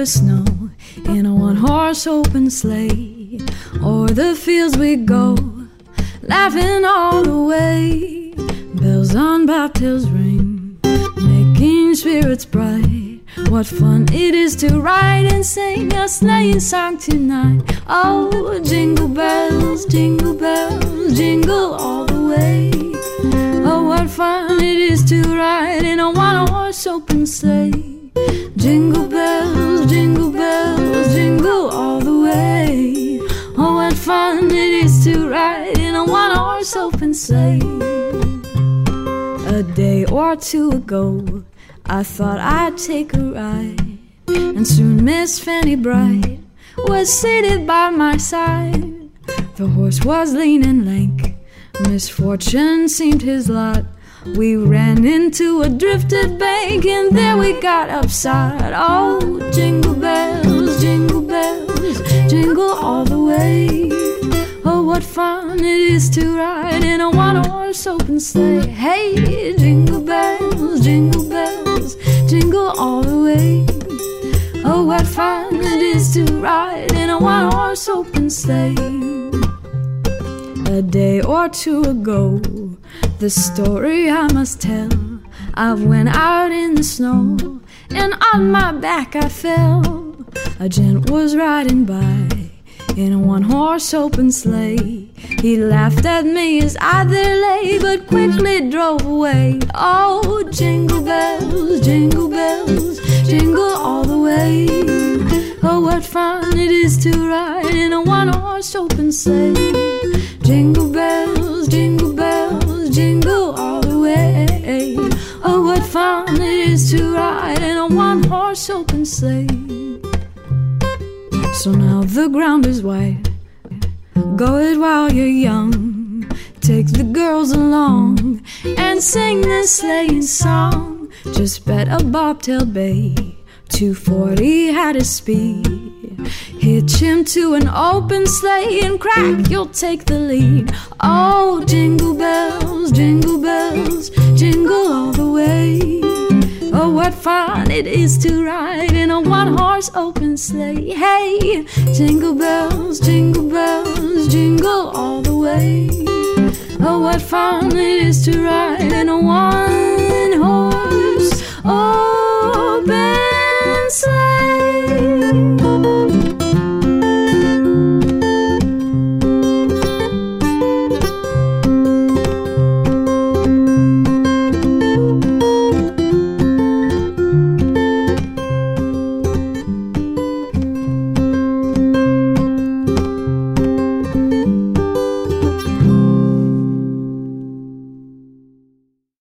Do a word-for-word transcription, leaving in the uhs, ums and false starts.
the snow in a one-horse open sleigh. O'er the fields we go, laughing all the way. Bells on bobtails ring, making spirits bright. What fun it is to ride and sing a sleighing song tonight. Oh, jingle bells, jingle bells, jingle all the way. Oh, what fun it is to ride in a one-horse open sleigh. Jingle bells, jingle bells, jingle all the way. Oh, what fun it is to ride in a one-horse open sleigh. A day or two ago, I thought I'd take a ride, and soon Miss Fanny Bright was seated by my side. The horse was lean and lank, misfortune seemed his lot. We ran into a drifted bank, and there we got upside. Oh, jingle bells, jingle bells, jingle all the way. Oh, what fun it is to ride in a one-horse open sleigh. Hey, jingle bells, jingle bells, jingle all the way. Oh, what fun it is to ride in a one-horse open sleigh. A day or two ago, the story I must tell. I went out in the snow, and on my back I fell. A gent was riding by in a one-horse open sleigh. He laughed at me as I there lay, but quickly drove away. Oh, jingle bells, jingle bells, jingle all the way. Oh, what fun it is to ride in a one-horse open sleigh. Jingle bells, jingle bells, jingle all the way. Oh, what fun it is to ride in a one-horse open sleigh. So now the ground is white, go it while you're young. Take the girls along and sing this sleighing song. Just bet a bobtail bay, two forty had his speed. Hitch him to an open sleigh and crack, you'll take the lead. Oh, jingle bells, jingle bells, jingle all the way. Oh, what fun it is to ride in a one-horse open sleigh. Hey, jingle bells, jingle bells, jingle all the way. Oh, what fun it is to ride in a one